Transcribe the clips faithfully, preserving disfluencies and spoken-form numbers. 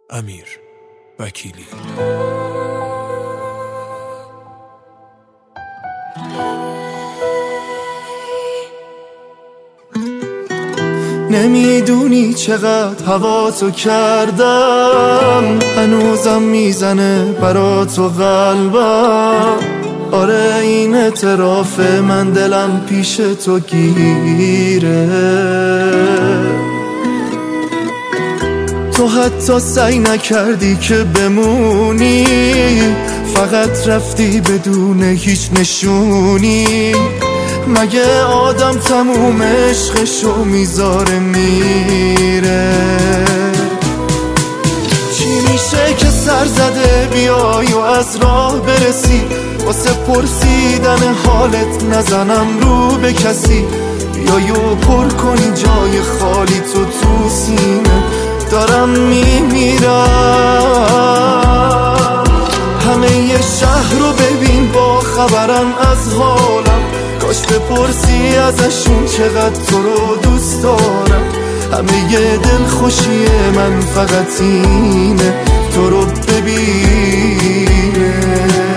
امیر وکیلی. نمیدونی چقدر هوا تو کردم، هنوزم میزنه برا تو قلبم. آره این اعتراف من، دلم پیش تو گیره. تو حتی سعی نکردی که بمونی، فقط رفتی بدون هیچ نشونی. مگه آدم تموم عشقشو میذاره میره؟ چی میشه که سر زده بیای و از راه برسی؟ واسه پرسیدن حالت نزنم رو به کسی. بیای و پر کنی جای خالی تو تو سینه. دارم میمیرم. همه ی شهر رو ببین با خبرن از حالم. کاش بپرسی ازشون چقدر تو رو دوست دارم. همه ی دل خوشی من فقط اینه تو رو ببینه.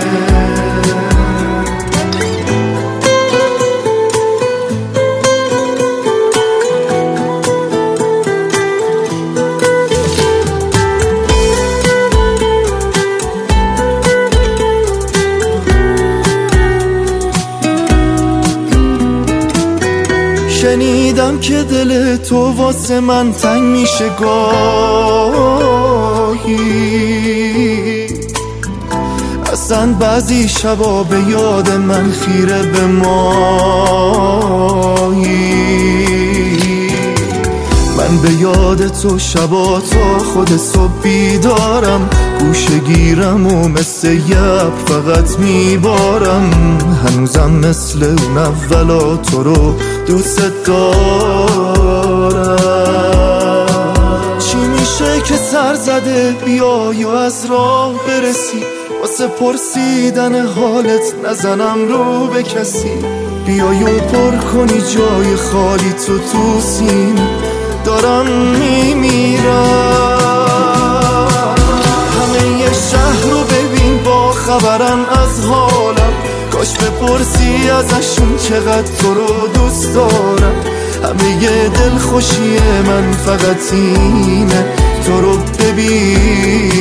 شنیدم که دل تو واسه من تنگ میشه گاهی. اصلا بعضی شبا به یاد من خیره به ماهی. من به یاد تو شبا تا خود صبح بیدارم. گوشه گیرم و مثل یب فقط میبارم. هنوزم مثل اون اولا تو رو دوست دارم. چی میشه که سر زده بیای و از راه برسی؟ واسه پرسیدن حالت نزنم رو به کسی. بیای و پر کنی جای خالی تو تو سینه. دارم میمیرم. همه ی شهر رو ببین با خبرن از حالم. کاش بپرسی ازشون چقدر تو رو دوست دارم. همه ی دل خوشی من فقط اینه تو رو ببین.